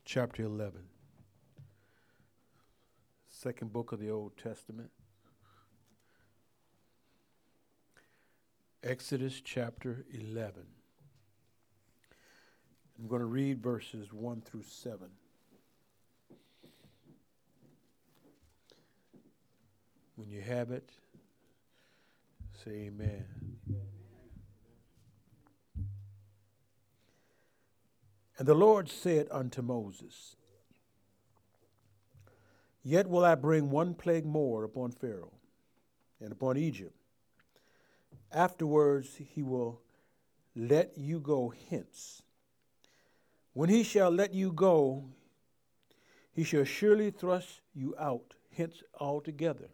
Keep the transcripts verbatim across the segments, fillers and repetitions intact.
chapter eleven, second book of the Old Testament. Exodus chapter eleven. I'm going to read verses one through seven. When you have it, say amen. And the Lord said unto Moses, Yet will I bring one plague more upon Pharaoh and upon Egypt. Afterwards he will let you go hence. When he shall let you go, he shall surely thrust you out hence altogether.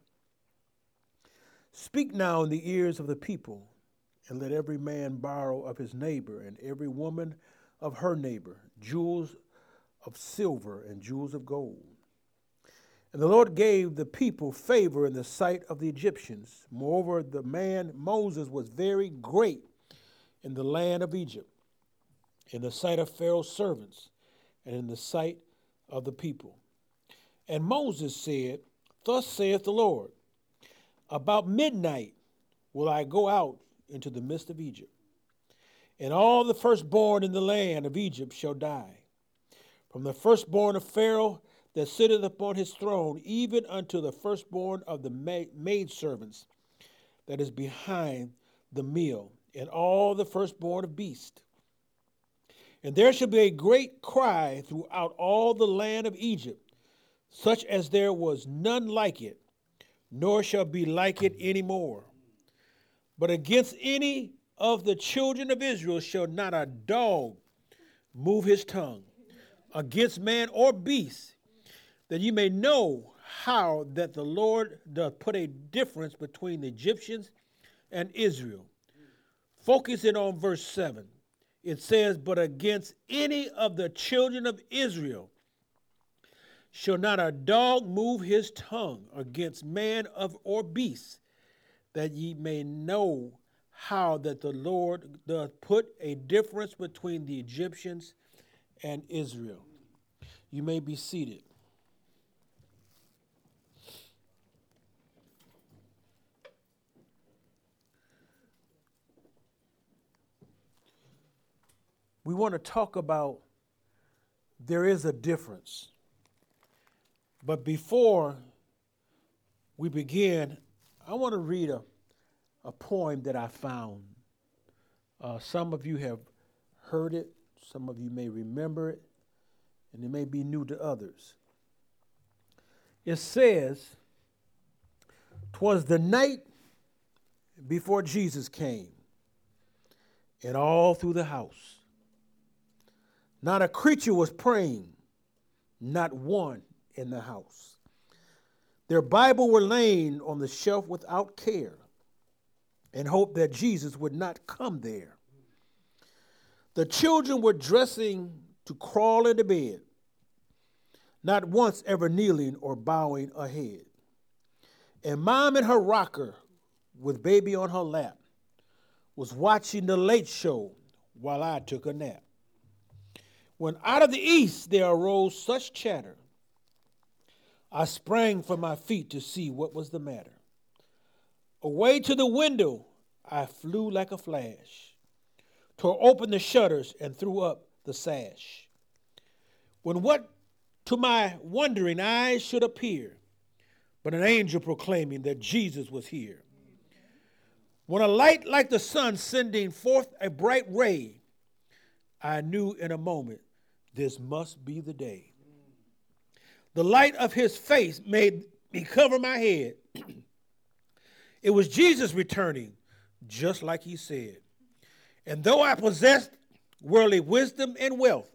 Speak now in the ears of the people, and let every man borrow of his neighbor, and every woman of her neighbor, jewels of silver and jewels of gold. And the Lord gave the people favor in the sight of the Egyptians. Moreover, the man Moses was very great in the land of Egypt, in the sight of Pharaoh's servants, and in the sight of the people. And Moses said, Thus saith the Lord, About midnight will I go out into the midst of Egypt, and all the firstborn in the land of Egypt shall die, from the firstborn of Pharaoh that sitteth upon his throne, even unto the firstborn of the maidservants that is behind the mill, and all the firstborn of beasts. And there shall be a great cry throughout all the land of Egypt, such as there was none like it, nor shall be like it any more. But against any of the children of Israel shall not a dog move his tongue, against man or beast, that you may know how that the Lord doth put a difference between the Egyptians and Israel. Focusing on verse seven, it says, But against any of the children of Israel shall not a dog move his tongue against man of or beast, that ye may know how that the Lord doth put a difference between the Egyptians and Israel. You may be seated. We want to talk about there is a difference. But before we begin, I want to read a, a poem that I found. Uh, some of you have heard it. Some of you may remember it. And it may be new to others. It says, "'Twas the night before Jesus came, and all through the house not a creature was praying, not one in the house. Their Bible were laying on the shelf without care, and hoped that Jesus would not come there. The children were dressing to crawl into bed, not once ever kneeling or bowing a head. And mom in her rocker, with baby on her lap, was watching the late show while I took a nap. When out of the east there arose such chatter, I sprang from my feet to see what was the matter. Away to the window I flew like a flash, tore open the shutters and threw up the sash. When what to my wondering eyes should appear, but an angel proclaiming that Jesus was here. When a light like the sun sending forth a bright ray, I knew in a moment this must be the day. The light of his face made me cover my head. It was Jesus returning, just like he said. And though I possessed worldly wisdom and wealth,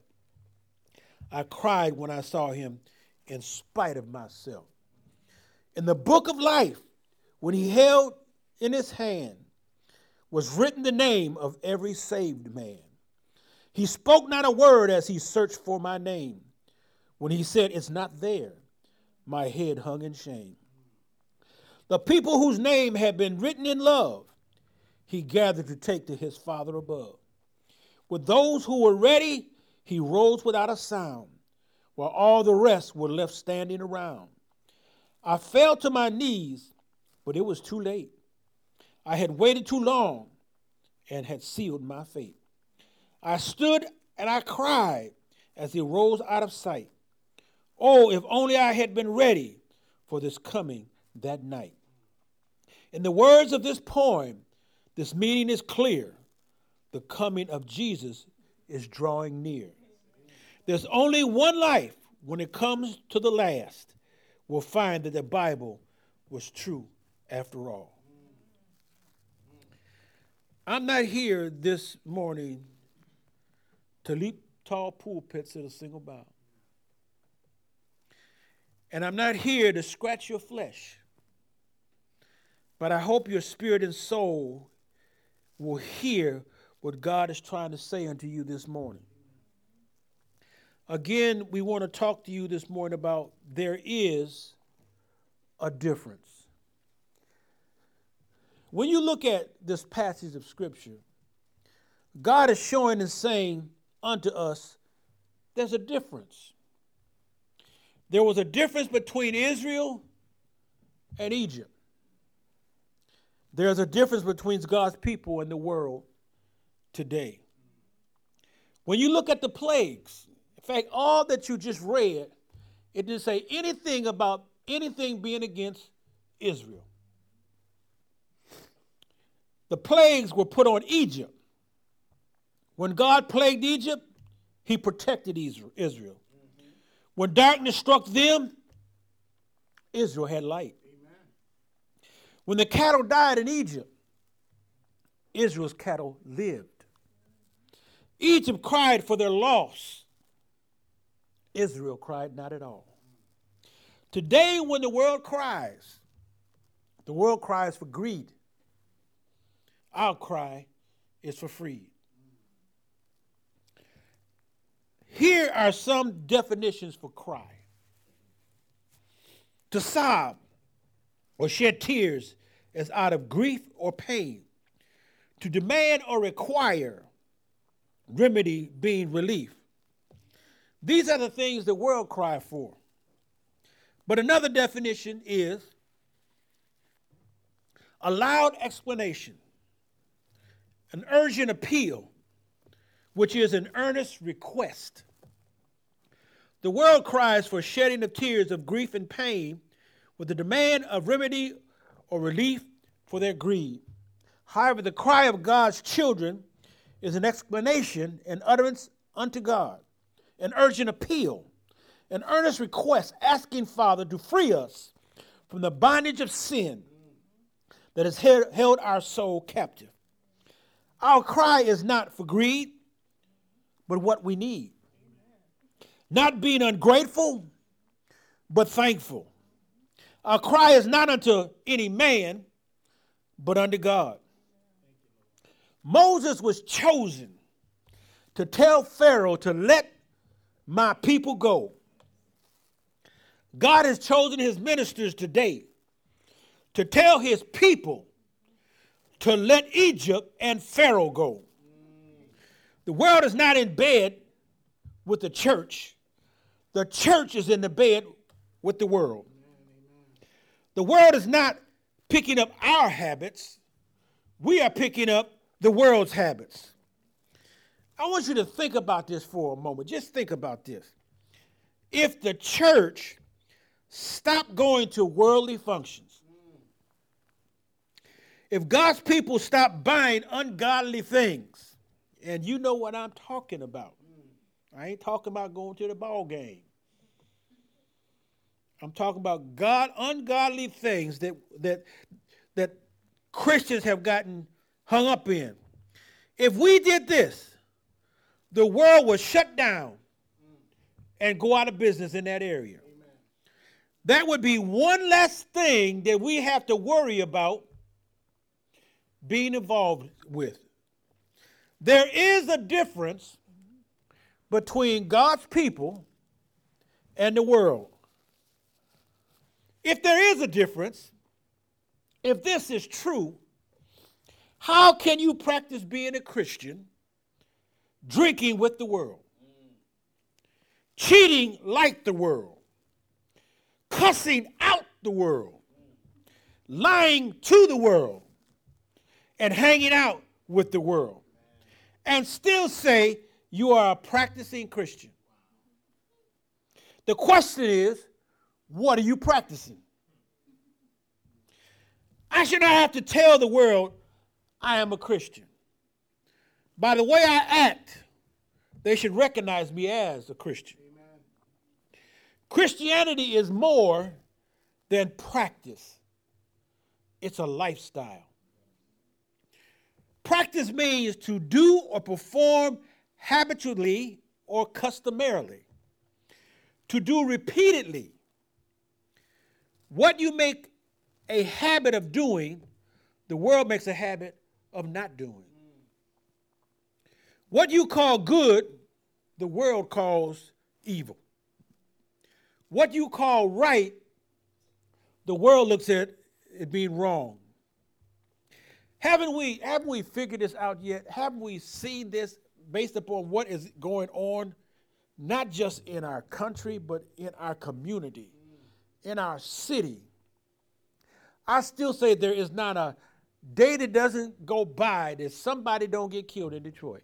I cried when I saw him in spite of myself. In the book of life, when he held in his hand, was written the name of every saved man. He spoke not a word as he searched for my name. When he said, it's not there, my head hung in shame. The people whose name had been written in love, he gathered to take to his Father above. With those who were ready, he rose without a sound. while all the rest were left standing around. I fell to my knees, but it was too late. I had waited too long and had sealed my fate. I stood and I cried as he rose out of sight. Oh, if only I had been ready for this coming that night. In the words of this poem, this meaning is clear. The coming of Jesus is drawing near. There's only one life when it comes to the last. We'll find that the Bible was true after all. I'm not here this morning to leap tall pulpits at a single bow. And I'm not here to scratch your flesh. But I hope your spirit and soul will hear what God is trying to say unto you this morning. Again, we want to talk to you this morning about there is a difference. When you look at this passage of Scripture, God is showing and saying unto us, there's a difference. There was a difference between Israel and Egypt. There's a difference between God's people and the world today. When you look at the plagues, in fact, all that you just read, it didn't say anything about anything being against Israel. The plagues were put on Egypt. When God plagued Egypt, he protected Israel. Mm-hmm. When darkness struck them, Israel had light. Amen. When the cattle died in Egypt, Israel's cattle lived. Egypt cried for their loss. Israel cried not at all. Today, when the world cries, the world cries for greed. Our cry is for freedom. Here are some definitions for cry. To sob or shed tears as out of grief or pain. To demand or require remedy being relief. These are the things the world cry for. But another definition is a loud explanation, an urgent appeal, which is an earnest request. The world cries for shedding of tears of grief and pain with the demand of remedy or relief for their grief. However, the cry of God's children is an explanation and utterance unto God, an urgent appeal, an earnest request asking Father to free us from the bondage of sin that has held our soul captive. Our cry is not for greed, but what we need. Not being ungrateful, but thankful. Our cry is not unto any man, but unto God. Moses was chosen to tell Pharaoh to let my people go. God has chosen his ministers today to tell his people to let Egypt and Pharaoh go. The world is not in bed with the church. The church is in the bed with the world. The world is not picking up our habits. We are picking up the world's habits. I want you to think about this for a moment. Just think about this. If the church stopped going to worldly functions, if God's people stop buying ungodly things, and you know what I'm talking about. I ain't talking about going to the ball game. I'm talking about God, ungodly things that that that Christians have gotten hung up in. If we did this, the world would shut down and go out of business in that area. Amen. That would be one less thing that we have to worry about being involved with. There is a difference between God's people and the world. If there is a difference, if this is true, how can you practice being a Christian drinking with the world? cheating like the world, cussing out the world, lying to the world, and hanging out with the world, and still say you are a practicing Christian. The question is, what are you practicing? I should not have to tell the world I am a Christian. By the way I act, they should recognize me as a Christian. Amen. Christianity is more than practice. It's a lifestyle. Practice means to do or perform habitually or customarily. To do repeatedly. What you make a habit of doing, the world makes a habit of not doing. What you call good, the world calls evil. What you call right, the world looks at it being wrong. Haven't we, haven't we figured this out yet? Haven't we seen this based upon what is going on, not just in our country, but in our community, in our city? I still say there is not a day that doesn't go by that somebody don't get killed in Detroit.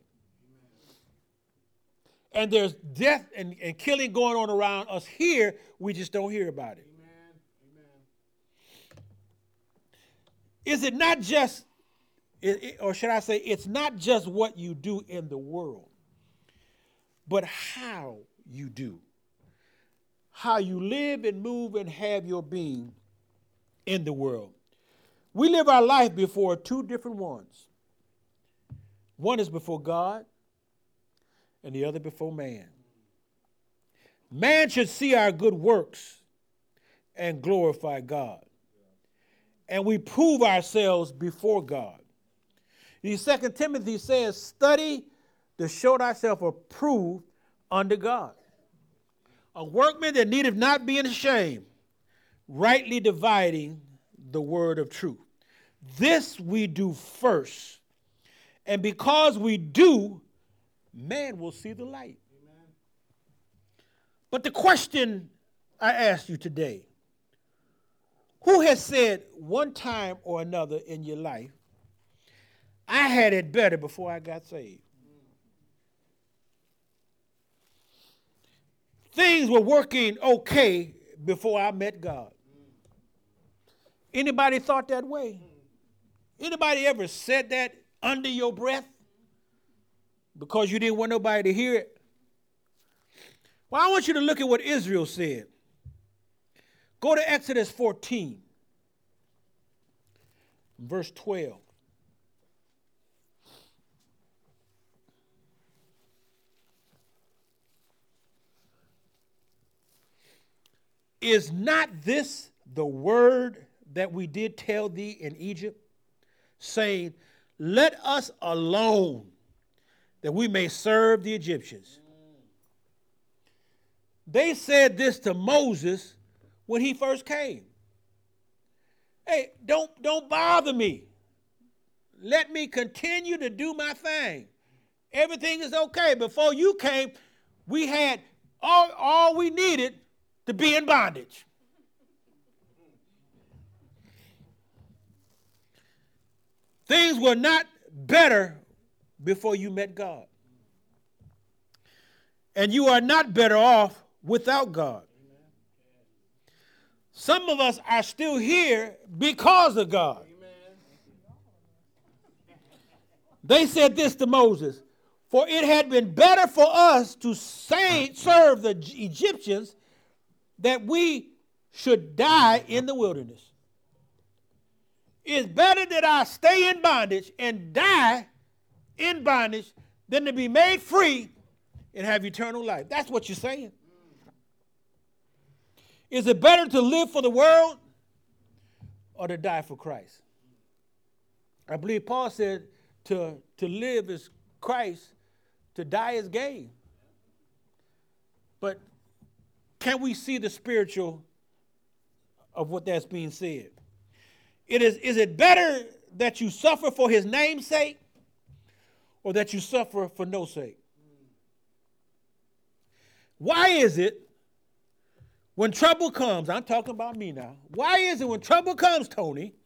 And there's death and, and killing going on around us here. We just don't hear about it. Amen. Amen. Is it not just, it, it, or should I say, it's not just what you do in the world, but how you do. How you live and move and have your being in the world. We live our life before two different ones. One is before God, and the other before man. Man should see our good works and glorify God. And we prove ourselves before God. The Second Timothy says, study to show thyself approved unto God. A workman that needeth not be ashamed, rightly dividing the word of truth. This we do first. And because we do, man will see the light. Amen. But the question I ask you today, who has said one time or another in your life, I had it better before I got saved? Things were working okay before I met God. Anybody thought that way? Anybody ever said that under your breath? Because you didn't want nobody to hear it? Well, I want you to look at what Israel said. Go to Exodus fourteen, verse twelve. Is not this the word that we did tell thee in Egypt, saying, let us alone, that we may serve the Egyptians? They said this to Moses when he first came. Hey, don't, don't bother me. Let me continue to do my thing. Everything is okay. Before you came, we had all, all we needed to be in bondage. Things were not better before you met God. And you are not better off without God. Some of us are still here because of God. They said this to Moses, for it had been better for us to say, serve the Egyptians that we should die in the wilderness. It's better that I stay in bondage and die in bondage than to be made free and have eternal life. That's what you're saying. Is it better to live for the world or to die for Christ? I believe Paul said to, to live is Christ, to die is gain. But can we see the spiritual of what that's being said? It is, is it better that you suffer for his name's sake or that you suffer for no sake? Why is it when trouble comes, I'm talking about me now, why is it when trouble comes, Tony,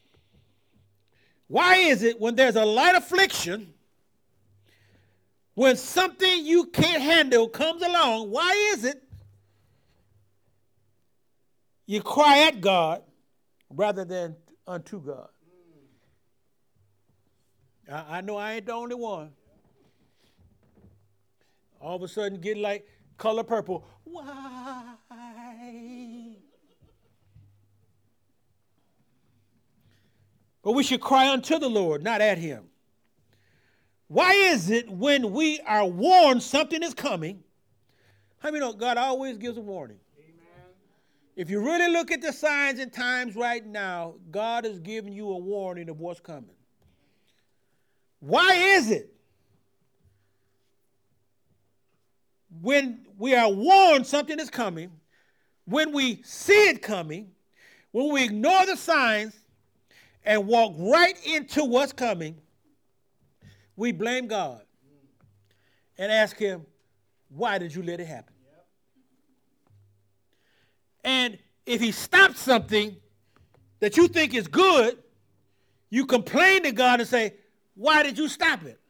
why is it when there's a light affliction, when something you can't handle comes along, why is it you cry at God rather than unto God? I, I know I ain't the only one. All of a sudden get like color purple. Why? But we should cry unto the Lord, not at him. Why is it when we are warned something is coming? How many know God always gives a warning? Amen. If you really look at the signs and times right now, God is giving you a warning of what's coming. Why is it when we are warned something is coming, when we see it coming, when we ignore the signs and walk right into what's coming, we blame God and ask him, why did you let it happen? Yep. And if he stops something that you think is good, you complain to God and say, why did you stop it?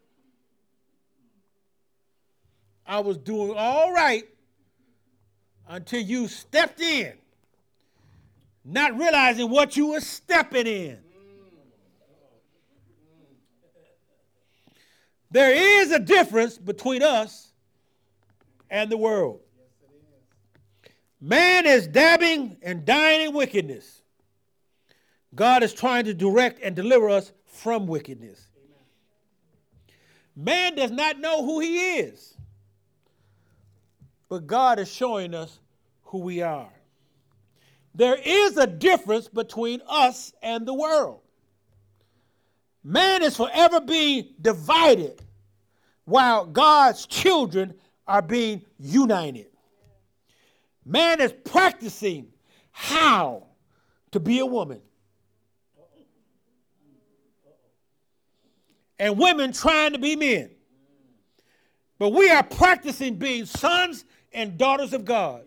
I was doing all right until you stepped in, not realizing what you were stepping in. There is a difference between us and the world. Man is dabbing and dying in wickedness. God is trying to direct and deliver us from wickedness. Man does not know who he is, but God is showing us who we are. There is a difference between us and the world. Man is forever being divided while God's children are being united. Man is practicing how to be a woman. And women trying to be men. But we are practicing being sons and daughters of God.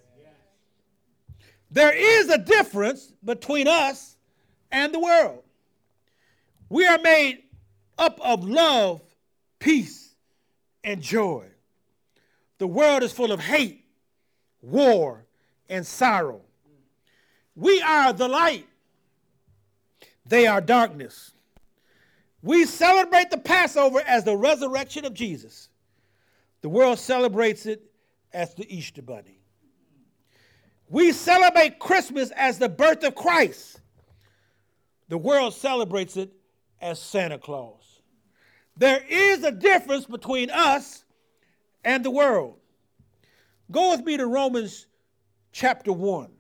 There is a difference between us and the world. We are made up of love, peace, and joy. The world is full of hate, war, and sorrow. We are the light. They are darkness. We celebrate the Passover as the resurrection of Jesus. The world celebrates it as the Easter Bunny. We celebrate Christmas as the birth of Christ. The world celebrates it as Santa Claus. There is a difference between us and the world. Go with me to Romans chapter one.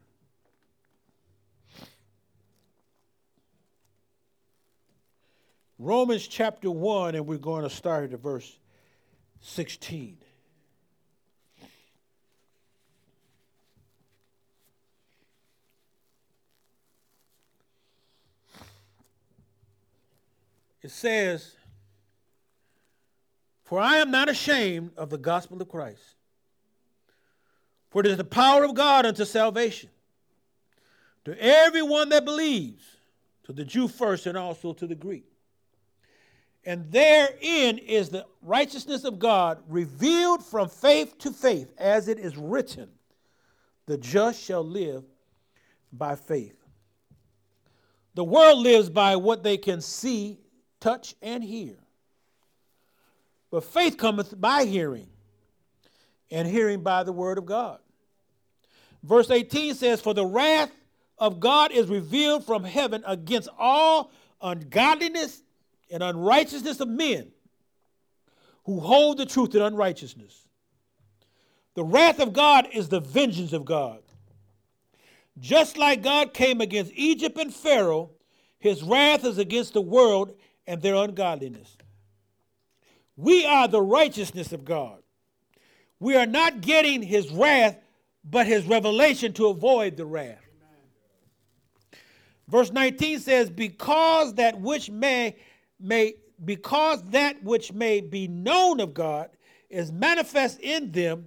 Romans chapter one, and we're going to start at verse sixteen. It says, "For I am not ashamed of the gospel of Christ, for it is the power of God unto salvation, to everyone that believes, to the Jew first and also to the Greek. And therein is the righteousness of God revealed from faith to faith, as it is written, the just shall live by faith." The world lives by what they can see, touch, and hear. But faith cometh by hearing, and hearing by the word of God. Verse eighteen says, "For the wrath of God is revealed from heaven against all ungodliness and unrighteousness of men who hold the truth in unrighteousness. The wrath of God is the vengeance of God. Just like God came against Egypt and Pharaoh, his wrath is against the world and their ungodliness. We are the righteousness of God. We are not getting his wrath, but his revelation to avoid the wrath." Amen. Verse nineteen says, because that which may may because that which may be known of God is manifest in them,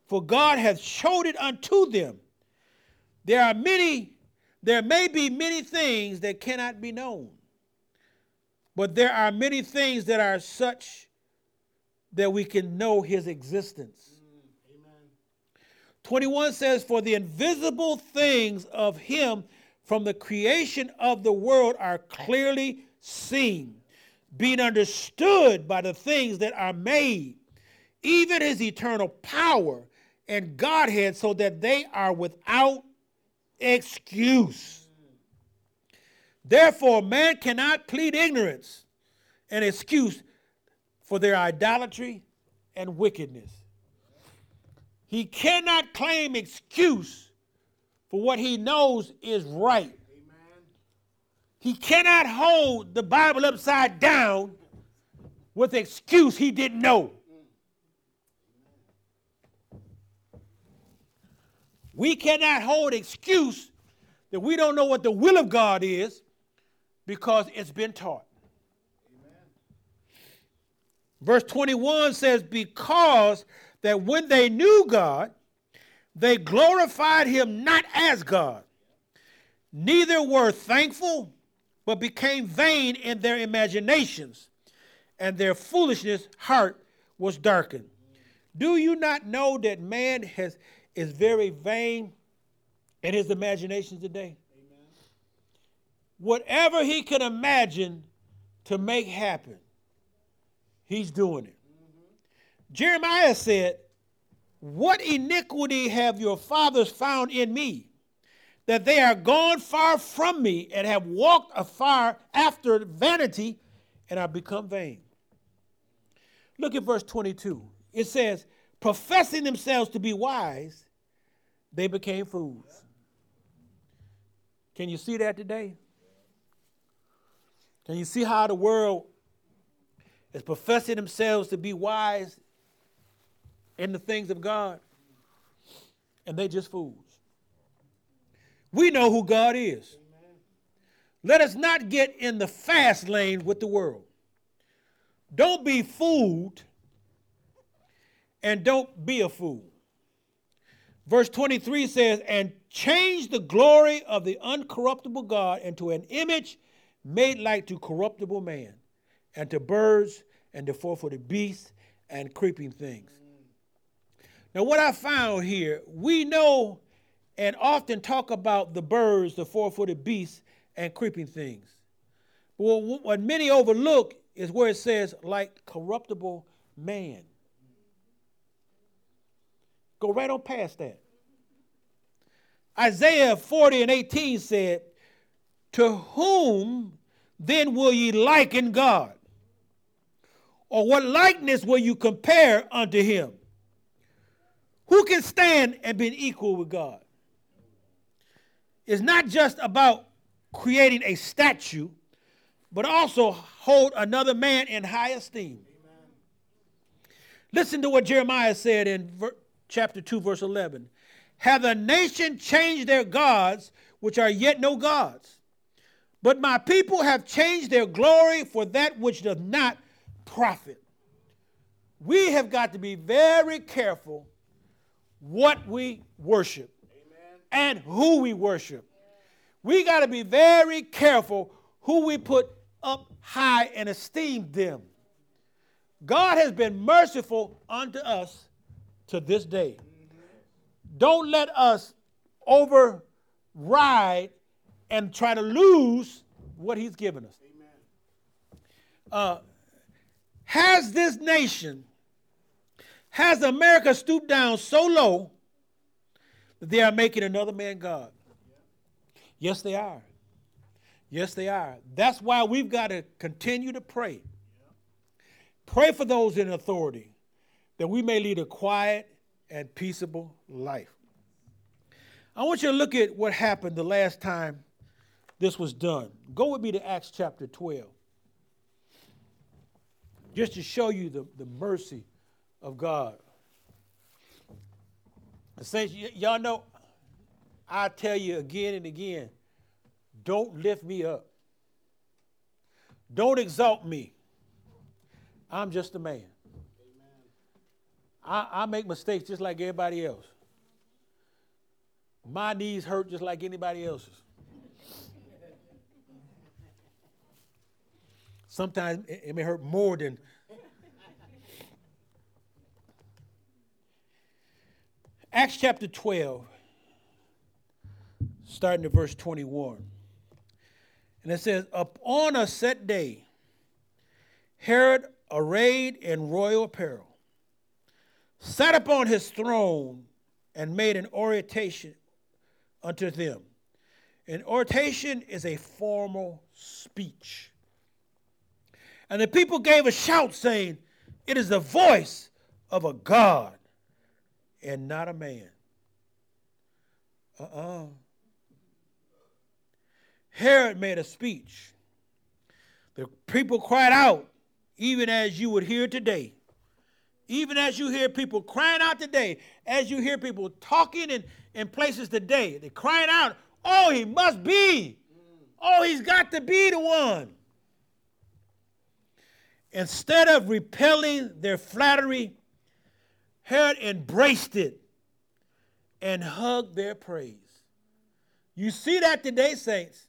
for God hath showed it unto them. There are many, there may be many things that cannot be known, but there are many things that are such that we can know his existence. Mm, amen. twenty-one says, for the invisible things of him from the creation of the world are clearly seen, being understood by the things that are made, even his eternal power and Godhead, so that they are without excuse. Therefore, man cannot plead ignorance and excuse for their idolatry and wickedness. He cannot claim excuse for what he knows is right. Amen. He cannot hold the Bible upside down with excuse he didn't know. We cannot hold excuse that we don't know what the will of God is because it's been taught. Amen. Verse twenty-one says, because that when they knew God, they glorified him not as God, neither were thankful, but became vain in their imaginations, and their foolishness heart was darkened. Do you not know that man has is very vain in his imagination today? Amen. Whatever he can imagine to make happen, he's doing it. Mm-hmm. Jeremiah said, what iniquity have your fathers found in me, that they are gone far from me and have walked afar after vanity and are become vain? Look at verse twenty-two. It says, professing themselves to be wise, they became fools. Can you see that today? Can you see how the world is professing themselves to be wise in the things of God? And they just fools. We know who God is. Amen. Let us not get in the fast lane with the world. Don't be fooled and don't be a fool. Verse twenty-three says, and change the glory of the uncorruptible God into an image made like to corruptible man, and to birds, and to four-footed beasts, and creeping things. Mm. Now what I found here, we know and often talk about the birds, the four-footed beasts, and creeping things. But what, what many overlook is where it says, like corruptible man. Go right on past that. Isaiah forty and eighteen said, to whom then will ye liken God? Or what likeness will you compare unto him? Who can stand and be equal with God? It's not just about creating a statue, but also hold another man in high esteem. Amen. Listen to what Jeremiah said in ver- chapter two, verse eleven. Have the nation changed their gods, which are yet no gods? But my people have changed their glory for that which does not profit. We have got to be very careful what we worship. Amen. And who we worship. We got to be very careful who we put up high and esteem them. God has been merciful unto us to this day. Don't let us override and try to lose what he's given us. Amen. Uh, has this nation, has America stooped down so low that they are making another man God? Yeah. Yes, they are. Yes, they are. That's why we've got to continue to pray. Yeah. Pray for those in authority that we may lead a quiet and peaceable life. I want you to look at what happened the last time this was done. Go with me to Acts chapter twelve. Just to show you the, the mercy of God. Saints, y- y'all know, I tell you again and again, don't lift me up. Don't exalt me. I'm just a man. I, I make mistakes just like everybody else. My knees hurt just like anybody else's. Sometimes it, it may hurt more than. Acts chapter twelve, starting at verse twenty-one. And it says, upon a set day, Herod, arrayed in royal apparel, sat upon his throne and made an oration unto them. An oration is a formal speech. And the people gave a shout, saying, it is the voice of a God and not a man. Uh-uh. Herod made a speech. The people cried out, even as you would hear today. Even as you hear people crying out today, as you hear people talking in, in places today, they're crying out, oh, he must be. Oh, he's got to be the one. Instead of repelling their flattery, Herod embraced it and hugged their praise. You see that today, saints.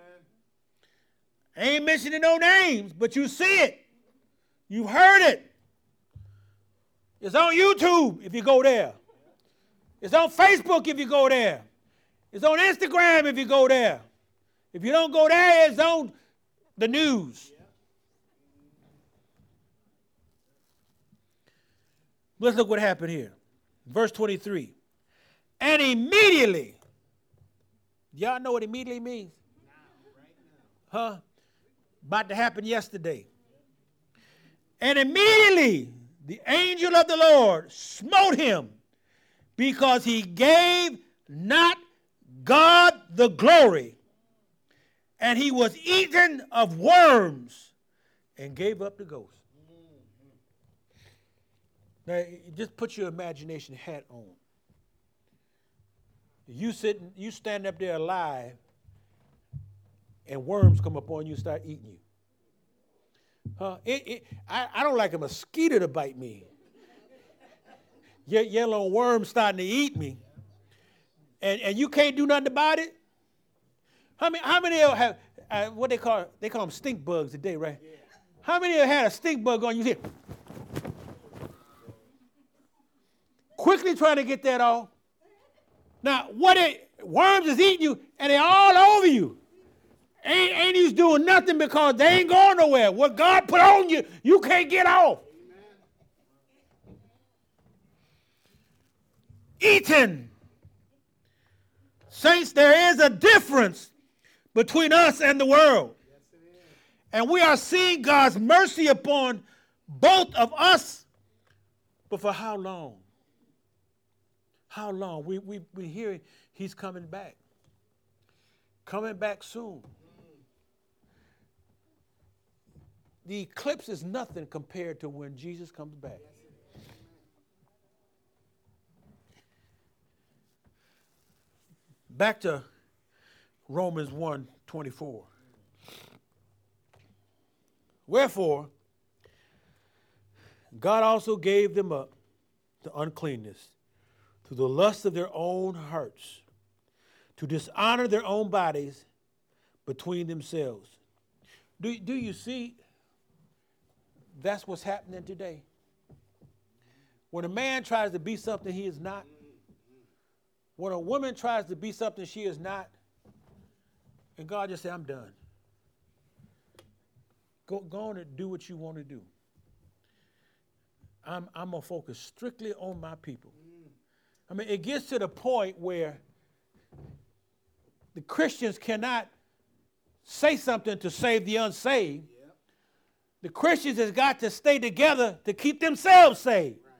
I ain't mentioning no names, but you see it. You heard it. It's on YouTube if you go there. It's on Facebook if you go there. It's on Instagram if you go there. If you don't go there, it's on the news. Let's look what happened here. Verse twenty-three. And immediately, y'all know what immediately means? Huh? About to happen yesterday. And immediately the angel of the Lord smote him because he gave not God the glory. And he was eaten of worms and gave up the ghost. Now, just put your imagination hat on. You sitting, you standing up there alive, and worms come up on you and start eating you. Huh? It, it, I, I don't like a mosquito to bite me. Ye- yellow worms starting to eat me. And, and you can't do nothing about it? How many, how many of you have, uh, what they call, they call them stink bugs today, right? Yeah. How many of you had a stink bug on you here? Quickly trying to get that off. Now, what it, worms is eating you, and they're all over you. Ain't, ain't you doing nothing because they ain't going nowhere. What God put on you, you can't get off. Amen. Eaten. Saints, there is a difference between us and the world. Yes, and we are seeing God's mercy upon both of us. But for how long? How long? We, we, we hear he's coming back. Coming back soon. The eclipse is nothing compared to when Jesus comes back. Back to Romans one twenty-four. Wherefore, God also gave them up to uncleanness, to the lust of their own hearts, to dishonor their own bodies between themselves. Do, do you see? That's what's happening today. When a man tries to be something he is not, when a woman tries to be something she is not, and God just said, I'm done. Go, go on and do what you want to do. I'm, I'm going to focus strictly on my people. I mean, it gets to the point where the Christians cannot say something to save the unsaved. Yep. The Christians has got to stay together to keep themselves saved. Right.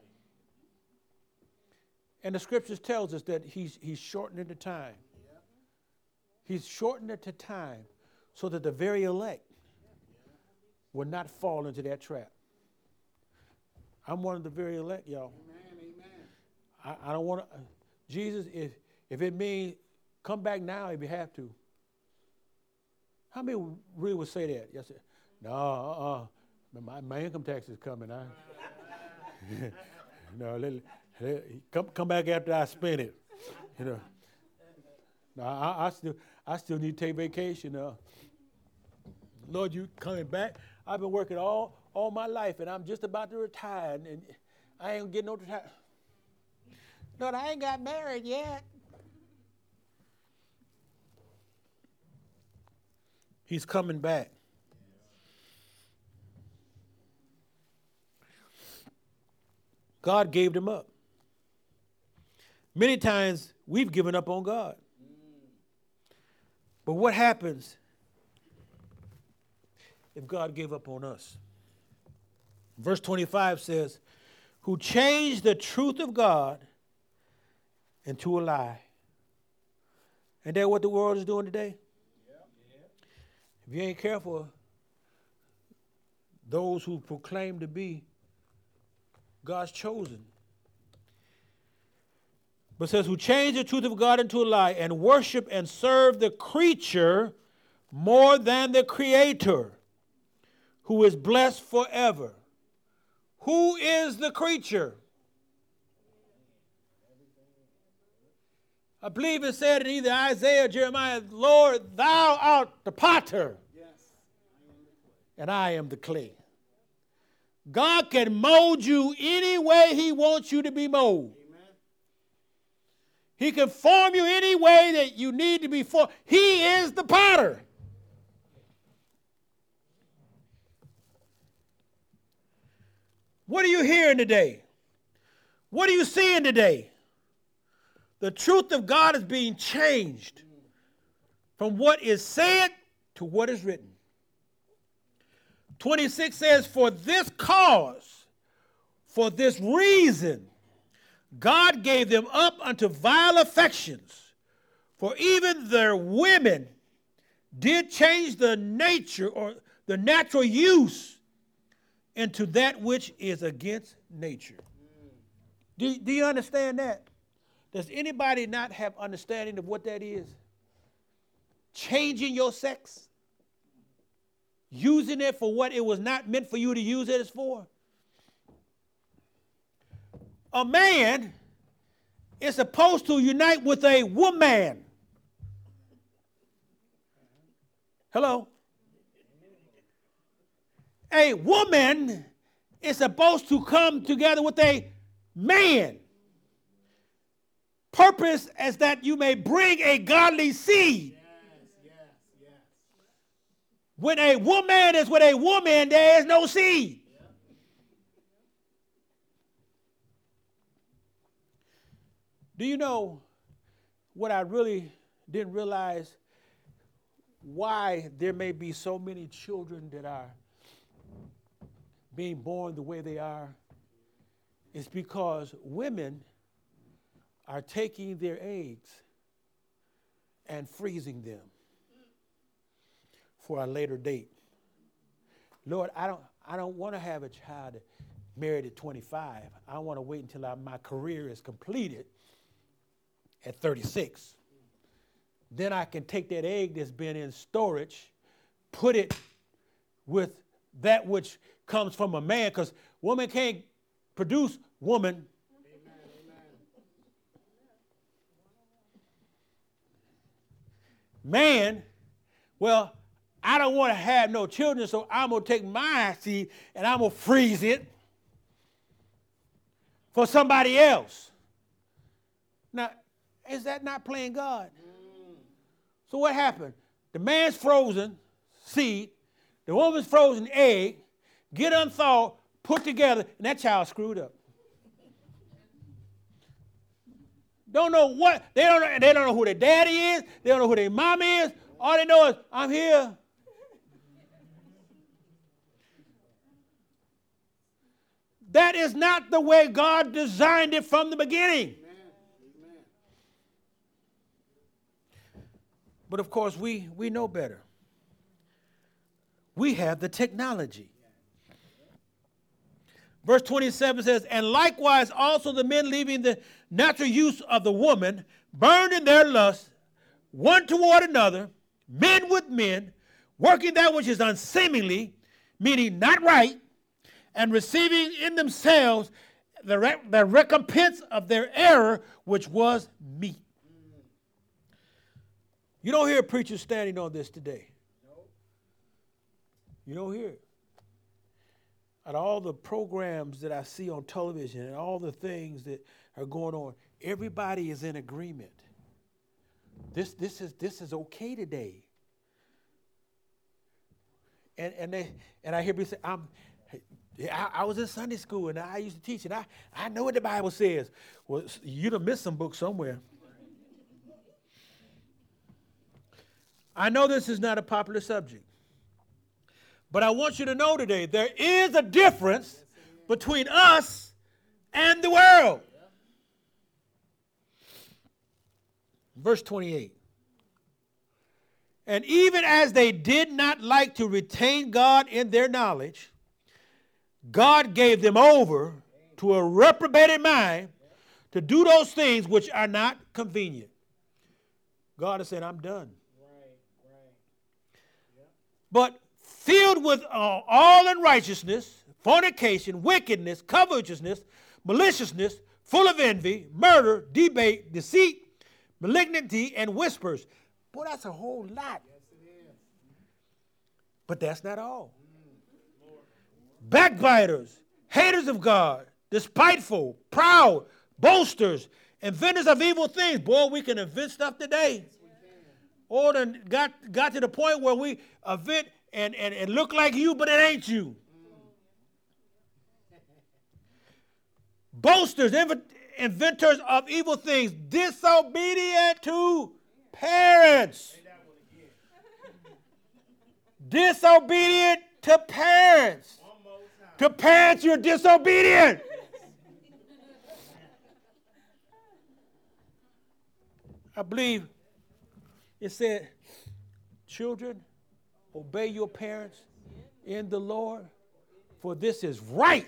And the scriptures tells us that he's, he's shortening the time. Yep. He's shortening the time so that the very elect will not fall into that trap. I'm one of the very elect, y'all. Amen, amen. I, I don't want to. Uh, Jesus, if if it means come back now if you have to. How many really would say that? Yes, sir. No, uh-uh. My, my income tax is coming. I, You know, let, let, come come back after I spin it. You know. No, I, I still I still need to take vacation. Uh, Lord, you coming back? I've been working all all my life, and I'm just about to retire, and, and I ain't getting no retire. Lord, I ain't got married yet. He's coming back. God gave them up. Many times we've given up on God. But what happens if God gave up on us? Verse twenty-five says, who changed the truth of God into a lie. Ain't that what the world is doing today? If you ain't careful, those who proclaim to be God's chosen. But it says, who changed the truth of God into a lie and worship and serve the creature more than the Creator, who is blessed forever. Who is the creature? I believe it said in either Isaiah or Jeremiah, Lord, thou art the potter, yes, and I am the clay. God can mold you any way he wants you to be molded. Amen. He can form you any way that you need to be formed. He is the potter. What are you hearing today? What are you seeing today? The truth of God is being changed from what is said to what is written. twenty-six says, for this cause, for this reason, God gave them up unto vile affections, for even their women did change the nature or the natural use into that which is against nature. Do, do you understand that? Does anybody not have understanding of what that is? Changing your sex? Using it for what it was not meant for you to use it as for? A man is supposed to unite with a woman. Hello? A woman is supposed to come together with a man. Purpose is that you may bring a godly seed. Yes, yes, yes. When a woman is with a woman, there is no seed. Yep. Do you know what I really didn't realize? Why there may be so many children that are being born the way they are? It's because women are taking their eggs and freezing them for a later date. Lord, I don't I don't want to have a child married at twenty-five. I want to wait until I, my career is completed at thirty-six. Then I can take that egg that's been in storage, put it with that which comes from a man, because woman can't produce woman. Man, well, I don't want to have no children, so I'm going to take my seed and I'm going to freeze it for somebody else. Now, is that not playing God? Mm. So what happened? The man's frozen seed, the woman's frozen egg, get unthawed, put together, and that child screwed up. Don't know what, they don't know, they don't know who their daddy is, they don't know who their mom is. All they know is, I'm here. That is not the way God designed it from the beginning. Amen. But of course, we, we know better. We have the technology. Verse twenty-seven says, and likewise also the men leaving the natural use of the woman, burned in their lust, one toward another, men with men, working that which is unseemly, meaning not right, and receiving in themselves the, re- the recompense of their error, which was meat. You don't hear preachers standing on this today. You don't hear it. Out of all the programs that I see on television and all the things that are going on, everybody is in agreement. This, this is this is okay today. And and they and I hear people say, I'm I, I was in Sunday school and I used to teach, and I, I know what the Bible says. Well, you'd have missed some books somewhere. I know this is not a popular subject, but I want you to know today there is a difference between us and the world. Verse twenty-eight. And even as they did not like to retain God in their knowledge, God gave them over to a reprobated mind to do those things which are not convenient. God is saying, I'm done. But filled with uh, all unrighteousness, fornication, wickedness, covetousness, maliciousness, full of envy, murder, debate, deceit, malignity, and whispers. Boy, that's a whole lot. Yes, it is. But that's not all. Mm. Backbiters, haters of God, despiteful, proud, boasters, inventors of evil things. Boy, we can invent stuff today. Yes, or then got, got to the point where we invent and, and, and look like you, but it ain't you. Mm. Boasters, inv- inventors of evil things, disobedient to parents. Disobedient to parents. To parents, you're disobedient. I believe it said, children, obey your parents in the Lord, for this is right.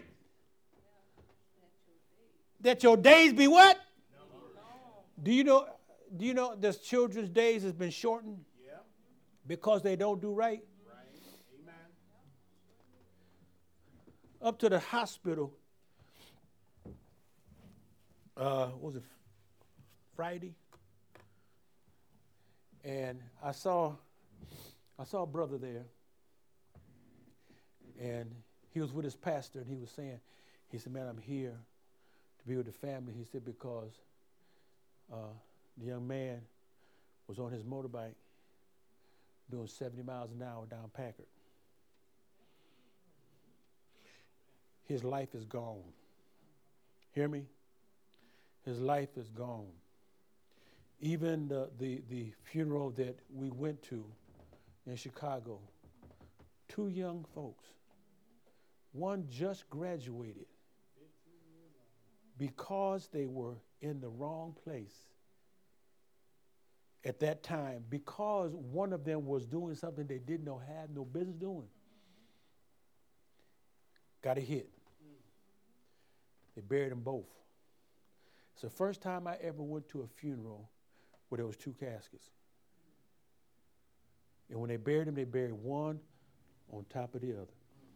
That your days be what? Do you know? Do you know that children's days has been shortened? Yeah. Because they don't do right? Right. Amen. Up to the hospital, uh, what was it, Friday? And I saw, I saw a brother there, and he was with his pastor, and he was saying, he said, man, I'm here to be with the family. He said, because uh, the young man was on his motorbike doing seventy miles an hour down Packard. His life is gone. Hear me? His life is gone. Even the, the, the funeral that we went to in Chicago, two young folks, one just graduated because they were in the wrong place at that time, because one of them was doing something they didn't know have no business doing. Got a hit. They buried them both. It's the first time I ever went to a funeral where there was two caskets. And when they buried them, they buried one on top of the other.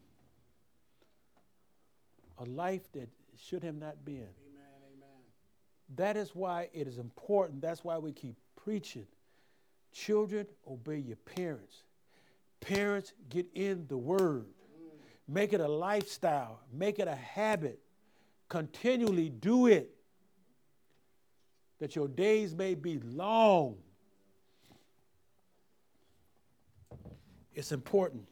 A life that should have not been. Amen, amen. That is why it is important. That's why we keep preaching. Children, obey your parents. Parents, get in the word. Mm. Make it a lifestyle. Make it a habit. Continually do it, that your days may be long. It's important.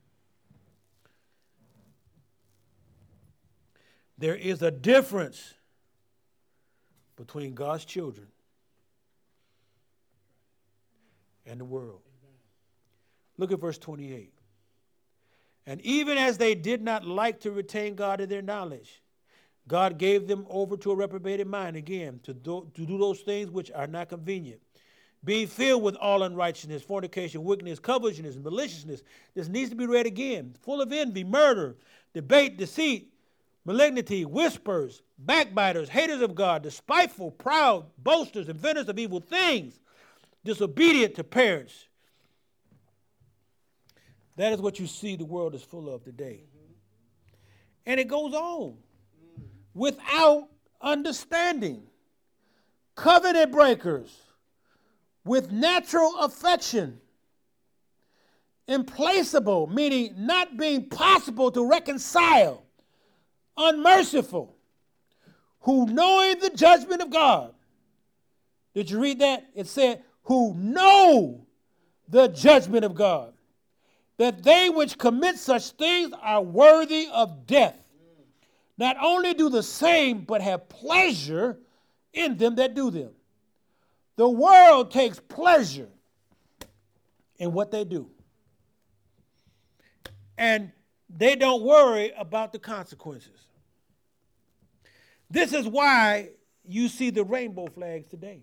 There is a difference between God's children and the world. Amen. Look at verse twenty-eight. And even as they did not like to retain God in their knowledge, God gave them over to a reprobated mind, again, to do, to do those things which are not convenient. Being filled with all unrighteousness, fornication, wickedness, covetousness, maliciousness. This needs to be read again. Full of envy, murder, debate, deceit, malignity, whispers, backbiters, haters of God, despiteful, proud, boasters, inventors of evil things, disobedient to parents. That is what you see the world is full of today. Mm-hmm. And it goes on. without understanding, covenant breakers, with natural affection, implacable, meaning not being possible to reconcile, unmerciful, who knowing the judgment of God. Did you read that? It said, who know the judgment of God, that they which commit such things are worthy of death. Not only do the same, but have pleasure in them that do them. The world takes pleasure in what they do. And they don't worry about the consequences. This is why you see the rainbow flags today.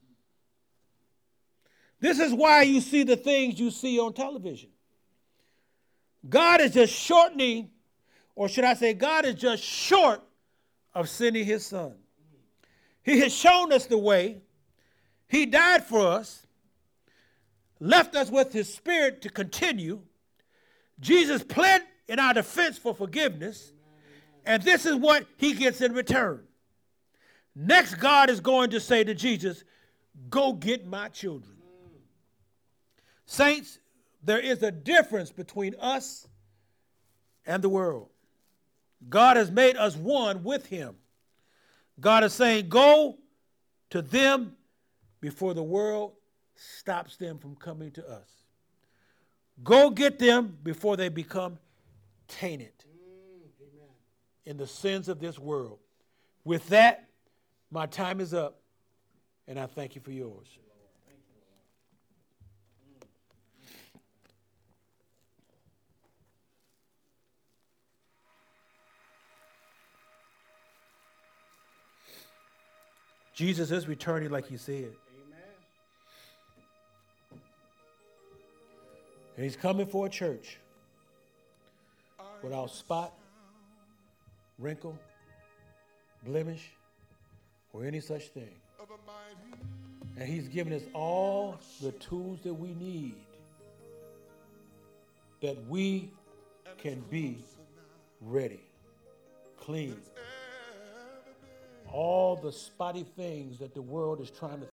This is why you see the things you see on television. God is just shortening, or should I say, God is just short of sending his son. He has shown us the way. He died for us, left us with his spirit to continue. Jesus pled in our defense for forgiveness, and this is what he gets in return. Next, God is going to say to Jesus, go get my children. Saints, there is a difference between us and the world. God has made us one with him. God is saying, go to them before the world stops them from coming to us. Go get them before they become tainted mm, in the sins of this world. With that, my time is up, and I thank you for yours. Jesus is returning like he said. Amen. And he's coming for a church without spot, wrinkle, blemish, or any such thing. And he's given us all the tools that we need that we can be ready, clean. All the spotty things that the world is trying to